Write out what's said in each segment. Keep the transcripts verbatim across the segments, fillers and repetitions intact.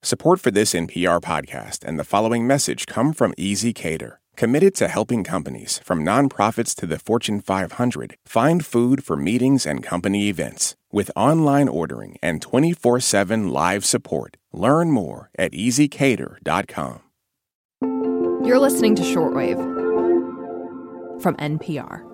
Support for this N P R podcast and the following message come from ezCater, committed to helping companies, from nonprofits to the Fortune five hundred, find food for meetings and company events. With online ordering and twenty-four seven live support. Learn more at easy cater dot com. You're listening to Shortwave from N P R.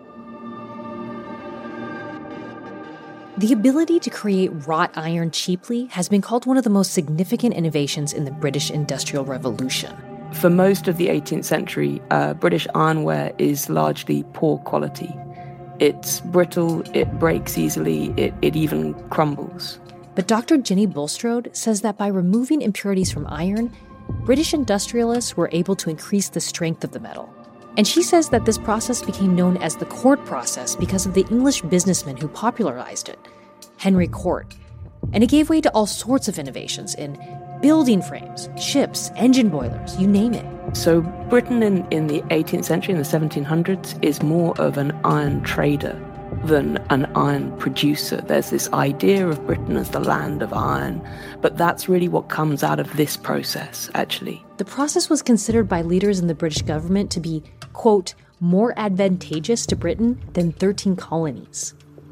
The ability to create wrought iron cheaply has been called one of the most significant innovations in the British Industrial Revolution. For most of the eighteenth century, uh, British ironware is largely poor quality. It's brittle, it breaks easily, it, it even crumbles. But Doctor Jenny Bulstrode says that by removing impurities from iron, British industrialists were able to increase the strength of the metal. And she says that this process became known as the Cort process because of the English businessman who popularized it, Henry Cort. And it gave way to all sorts of innovations in building frames, ships, engine boilers, you name it. So Britain in, in the eighteenth century, in the seventeen hundreds, is more of an iron trader than an iron producer. There's this idea of Britain as the land of iron, but that's really what comes out of this process, actually. The process was considered by leaders in the British government to be, quote, more advantageous to Britain than thirteen colonies.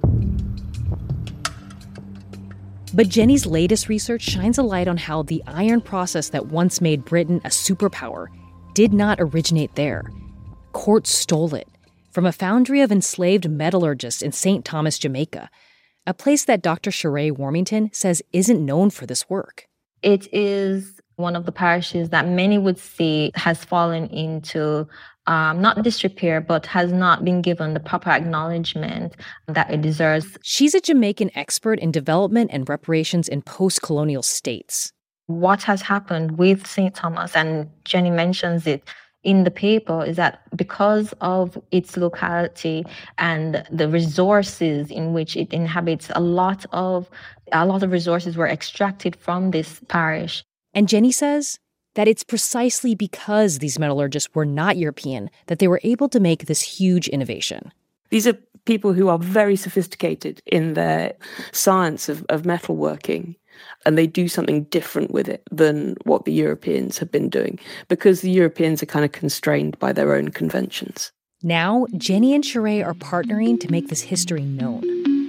But Jenny's latest research shines a light on how the iron process that once made Britain a superpower did not originate there. Cort stole it from a foundry of enslaved metallurgists in Saint Thomas, Jamaica, a place that Doctor Sheree Warmington says isn't known for this work. It is one of the parishes that many would say has fallen into um, not disrepair, but has not been given the proper acknowledgement that it deserves. She's a Jamaican expert in development and reparations in post-colonial states. What has happened with Saint Thomas, and Jenny mentions it in the paper, is that because of its locality and the resources in which it inhabits, a lot of a lot of resources were extracted from this parish. And Jenny says that it's precisely because these metallurgists were not European that they were able to make this huge innovation. These are people who are very sophisticated in their science of, of metalworking, and they do something different with it than what the Europeans have been doing, because the Europeans are kind of constrained by their own conventions. Now, Jenny and Sheree are partnering to make this history known.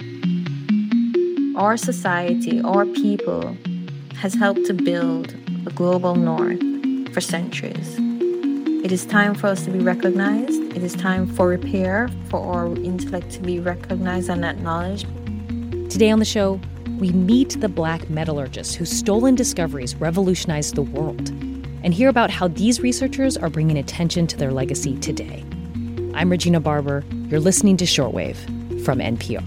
Our society, our people, has helped to build the global north for centuries. It is time for us to be recognized. It is time for repair, for our intellect to be recognized and acknowledged. Today on the show, we meet the Black metallurgists whose stolen discoveries revolutionized the world, and hear about how these researchers are bringing attention to their legacy today. I'm Regina Barber. You're listening to Shortwave from N P R.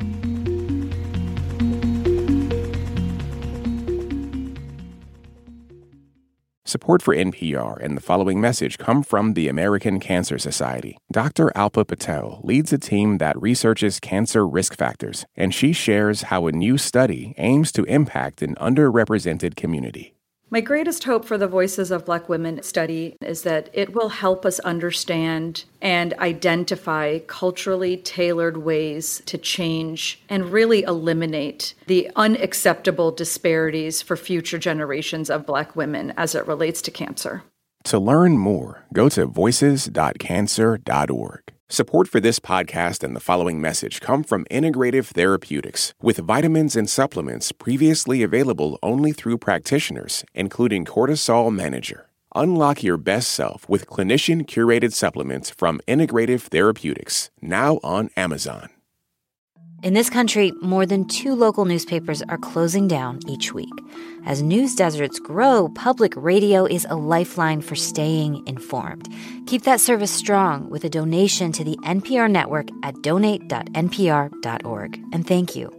Support for N P R and the following message come from the American Cancer Society. Doctor Alpa Patel leads a team that researches cancer risk factors, and she shares how a new study aims to impact an underrepresented community. My greatest hope for the Voices of Black Women study is that it will help us understand and identify culturally tailored ways to change and really eliminate the unacceptable disparities for future generations of Black women as it relates to cancer. To learn more, go to voices dot cancer dot org. Support for this podcast and the following message come from Integrative Therapeutics, with vitamins and supplements previously available only through practitioners, including Cortisol Manager. Unlock your best self with clinician-curated supplements from Integrative Therapeutics, now on Amazon. In this country, more than two local newspapers are closing down each week. As news deserts grow, public radio is a lifeline for staying informed. Keep that service strong with a donation to the N P R network at donate dot n p r dot org. And thank you.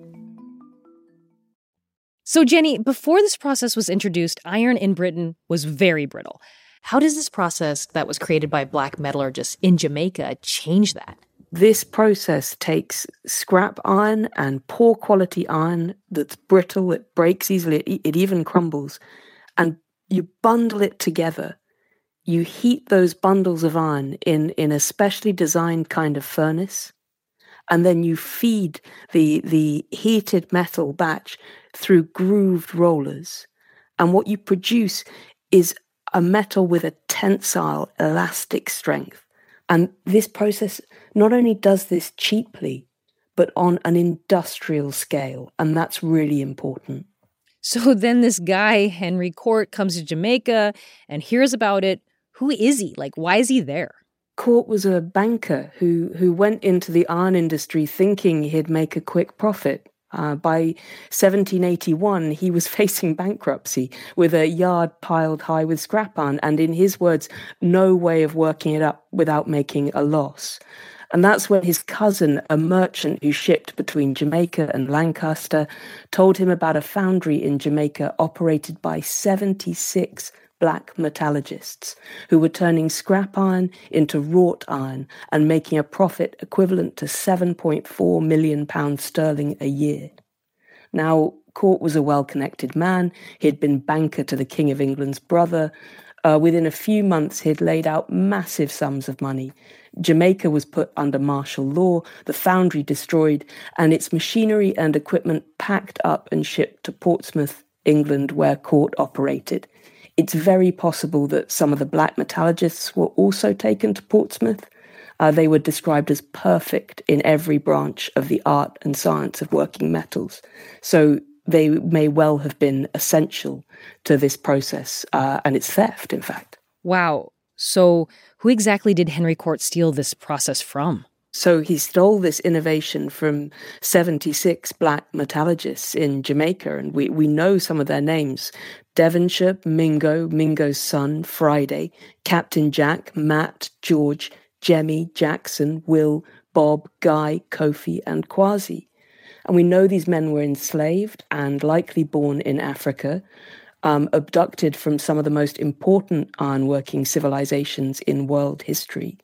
So, Jenny, before this process was introduced, iron in Britain was very brittle. How does this process that was created by Black metallurgists in Jamaica change that? This process takes scrap iron and poor quality iron that's brittle, it breaks easily, it, it even crumbles, and you bundle it together. You heat those bundles of iron in, in a specially designed kind of furnace, and then you feed the, the heated metal batch through grooved rollers. And what you produce is a metal with a tensile, elastic strength. And this process not only does this cheaply, but on an industrial scale. And that's really important. So then this guy, Henry Cort, comes to Jamaica and hears about it. Who is he? Like, why is he there? Cort was a banker who, who went into the iron industry thinking he'd make a quick profit. Uh, by seventeen eighty-one, he was facing bankruptcy with a yard piled high with scrap iron, and in his words, no way of working it up without making a loss. And that's when his cousin, a merchant who shipped between Jamaica and Lancaster, told him about a foundry in Jamaica operated by seventy-six black metallurgists who were turning scrap iron into wrought iron and making a profit equivalent to seven point four million pounds sterling a year. Now, Cort was a well-connected man. He'd been banker to the King of England's brother. Uh, within a few months, he'd laid out massive sums of money. Jamaica was put under martial law, the foundry destroyed, and its machinery and equipment packed up and shipped to Portsmouth, England, where Cort operated. It's very possible that some of the black metallurgists were also taken to Portsmouth. Uh, they were described as perfect in every branch of the art and science of working metals. So they may well have been essential to this process uh, and its theft, in fact. Wow. So who exactly did Henry Cort steal this process from? So he stole this innovation from seventy-six black metallurgists in Jamaica, and we, we know some of their names. Devonshire, Mingo, Mingo's son, Friday, Captain Jack, Matt, George, Jemmy, Jackson, Will, Bob, Guy, Kofi, and Kwasi. And we know these men were enslaved and likely born in Africa, um, abducted from some of the most important ironworking civilizations in world history.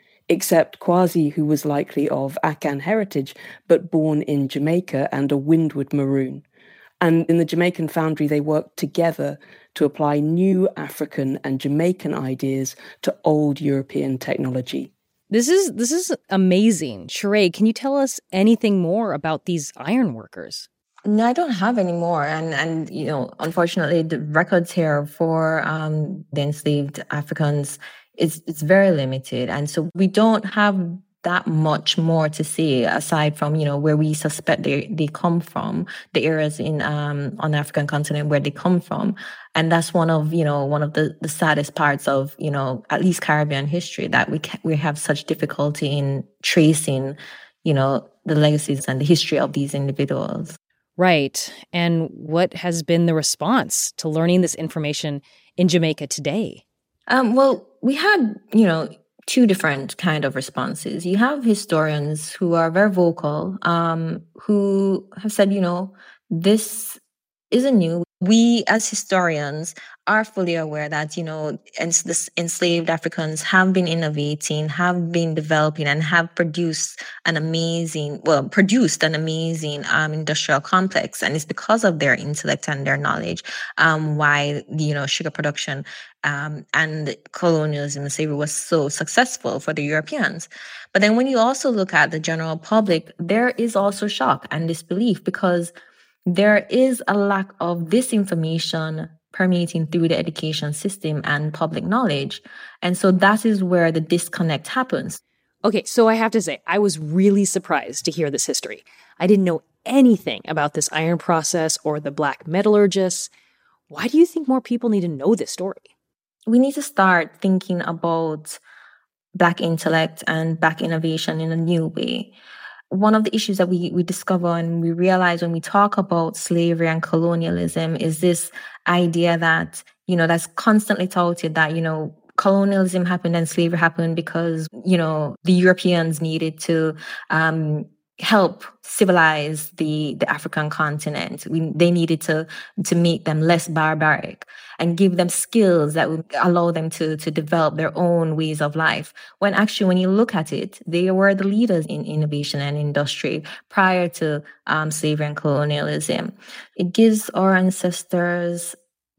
Except Kwasi, who was likely of Akan heritage, but born in Jamaica and a Windward Maroon. And in the Jamaican foundry, they worked together to apply new African and Jamaican ideas to old European technology. This is this is amazing. Sheree, can you tell us anything more about these iron workers? No, I don't have any more. And, and you know, unfortunately, the records here for um, the enslaved Africans is it's very limited. And so we don't have that much more to say aside from, you know, where we suspect they, they come from, the areas in um, on the African continent where they come from. And that's one of, you know, one of the, the saddest parts of, you know, at least Caribbean history, that we ca- we have such difficulty in tracing, you know, the legacies and the history of these individuals. Right. And what has been the response to learning this information in Jamaica today? Um, well, we had, you know, two different kind of responses. You have historians who are very vocal, um, who have said, you know, this isn't new. We as historians are fully aware that, you know, ens- the enslaved Africans have been innovating, have been developing, and have produced an amazing, well, produced an amazing um, industrial complex. And it's because of their intellect and their knowledge um, why, you know, sugar production um, and colonialism and slavery was so successful for the Europeans. But then when you also look at the general public, there is also shock and disbelief because there is a lack of this information permeating through the education system and public knowledge. And so that is where the disconnect happens. Okay, so I have to say, I was really surprised to hear this history. I didn't know anything about this iron process or the black metallurgists. Why do you think more people need to know this story? We need to start thinking about Black intellect and Black innovation in a new way. One of the issues that we, we discover and we realize when we talk about slavery and colonialism is this idea that, you know, that's constantly touted that, you know, colonialism happened and slavery happened because, you know, the Europeans needed to um, help civilize the, the African continent. We, they needed to, to make them less barbaric and give them skills that would allow them to, to develop their own ways of life. When actually, when you look at it, they were the leaders in innovation and industry prior to um, slavery and colonialism. It gives our ancestors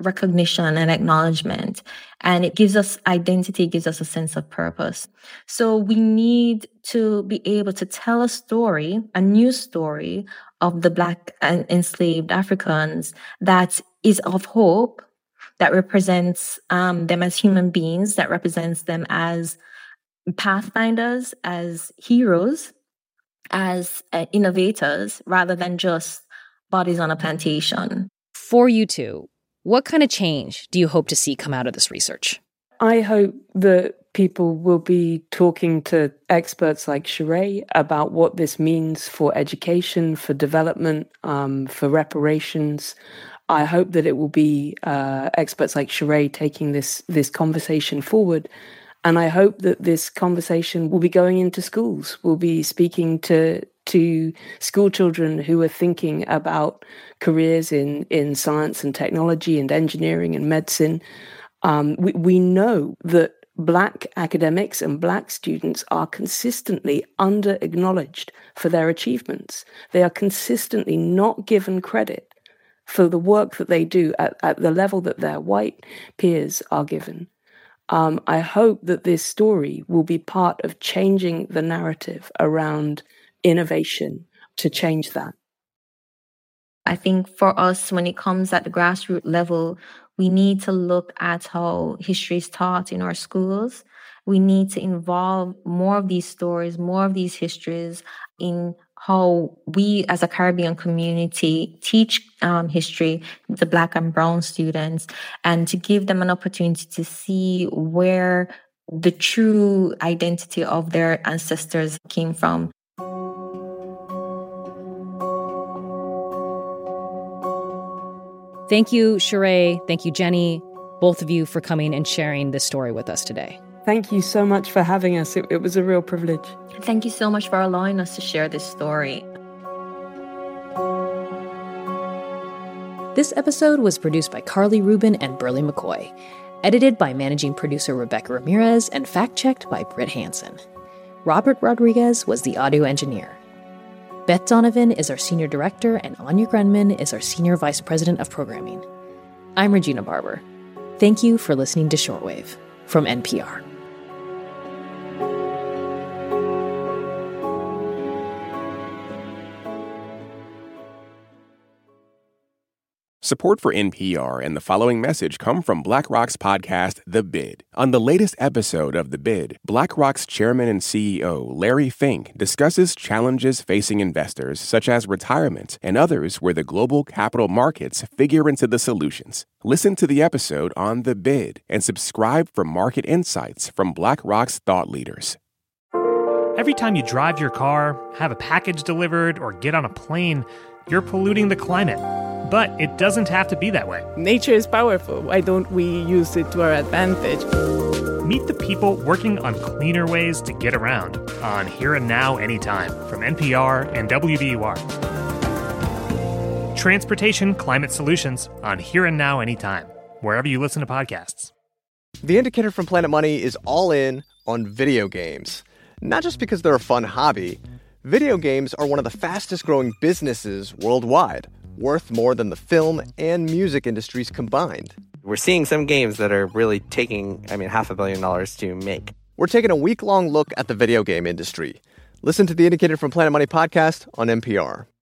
recognition and acknowledgement. And it gives us identity, gives us a sense of purpose. So we need to be able to tell a story, a new story of the Black and enslaved Africans that is of hope, that represents um, them as human beings, that represents them as pathfinders, as heroes, as uh, innovators, rather than just bodies on a plantation. For you two, what kind of change do you hope to see come out of this research? I hope that people will be talking to experts like Sheree about what this means for education, for development, um, for reparations. I hope that it will be uh, experts like Sheree taking this this conversation forward. And I hope that this conversation will be going into schools. We'll be speaking to to school children who are thinking about careers in, in science and technology and engineering and medicine. Um, we, we know that Black academics and Black students are consistently under-acknowledged for their achievements. They are consistently not given credit for the work that they do at, at the level that their white peers are given. Um, I hope that this story will be part of changing the narrative around innovation to change that. I think for us, when it comes at the grassroots level, we need to look at how history is taught in our schools. We need to involve more of these stories, more of these histories in how we as a Caribbean community teach um, history to Black and Brown students, and to give them an opportunity to see where the true identity of their ancestors came from. Thank you, Sheree. Thank you, Jenny, both of you for coming and sharing this story with us today. Thank you so much for having us. It, it was a real privilege. Thank you so much for allowing us to share this story. This episode was produced by Carly Rubin and Burley McCoy, edited by managing producer Rebecca Ramirez, and fact-checked by Britt Hansen. Robert Rodriguez was the audio engineer. Beth Donovan is our senior director, and Anya Grenman is our senior vice president of programming. I'm Regina Barber. Thank you for listening to Shortwave from N P R. Support for N P R and the following message come from BlackRock's podcast, The Bid. On the latest episode of The Bid, BlackRock's chairman and C E O, Larry Fink, discusses challenges facing investors, such as retirement, and others where the global capital markets figure into the solutions. Listen to the episode on The Bid and subscribe for market insights from BlackRock's thought leaders. Every time you drive your car, have a package delivered, or get on a plane, you're polluting the climate. But it doesn't have to be that way. Nature is powerful. Why don't we use it to our advantage? Meet the people working on cleaner ways to get around on Here and Now Anytime from N P R and W B U R. Transportation Climate Solutions on Here and Now Anytime, wherever you listen to podcasts. The Indicator from Planet Money is all in on video games. Not just because they're a fun hobby. Video games are one of the fastest growing businesses worldwide, worth more than the film and music industries combined. We're seeing some games that are really taking, I mean, half a billion dollars to make. We're taking a week-long look at the video game industry. Listen to the Indicator from Planet Money podcast on N P R.